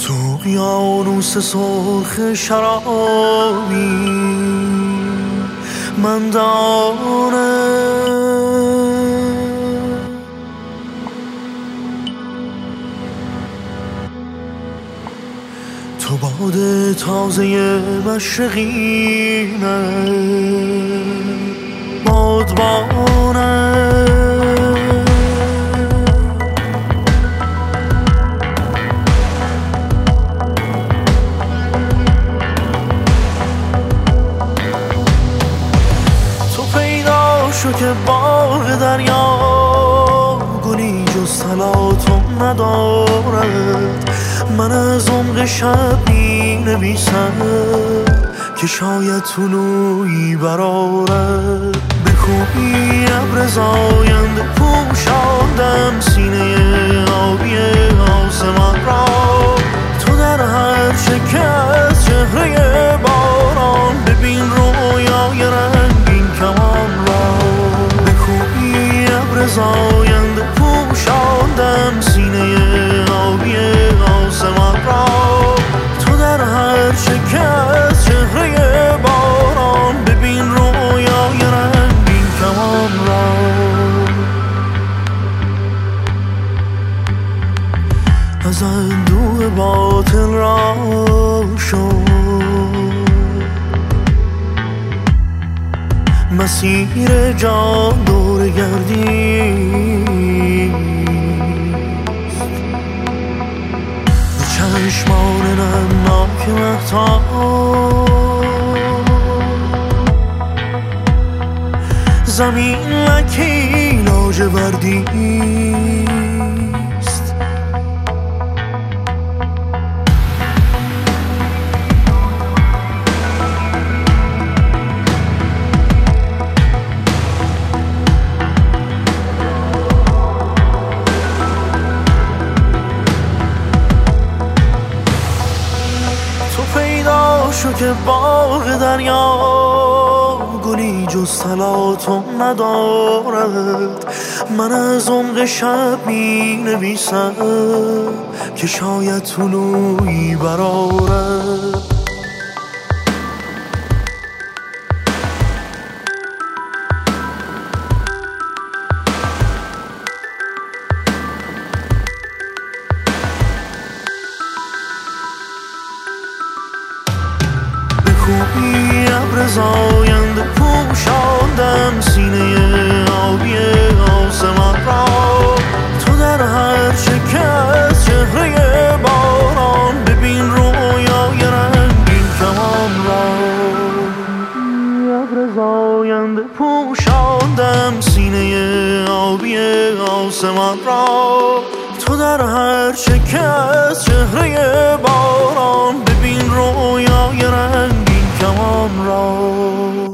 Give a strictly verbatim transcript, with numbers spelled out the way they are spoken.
تو اقیانوس سرخ شرابی، من دانه تو باد تازه مشرقینه، بادبانه شو که باغ دریا گلی جز طلاتم ندارد. من از عمق شب می نویسم که شاید طلوعی برآرد. به کوهی ابر زاینده پوشاندم سینه آبی آسمان را. تو در هر شکه از چهره باران ببین رویای رنگین کمان را. زاینده پوشاندم سینه آبی آسمان را. تو در هر شکه از چهره باران ببین رویای رنگین کمان را. از اندوه باطل را شد مسیر جان دور گردیست. به چشمان نمناک مهتاب زمین لکی لاجوردیست. شو که باغ دریا گلی جز طلاتم ندارد. من از عمق شب می نویسم که شاید طلوعی برآرد. کوهی ابر زاینده پوشاندم سینه آبی آسمان را. تو در هر شکه از چهره باران ببین رویای رنگین کمان را. ابر زاینده پوشاندم سینه آبی آسمان را. تو در هر شکه از چهره باران ببین رویای رنگین کمان را.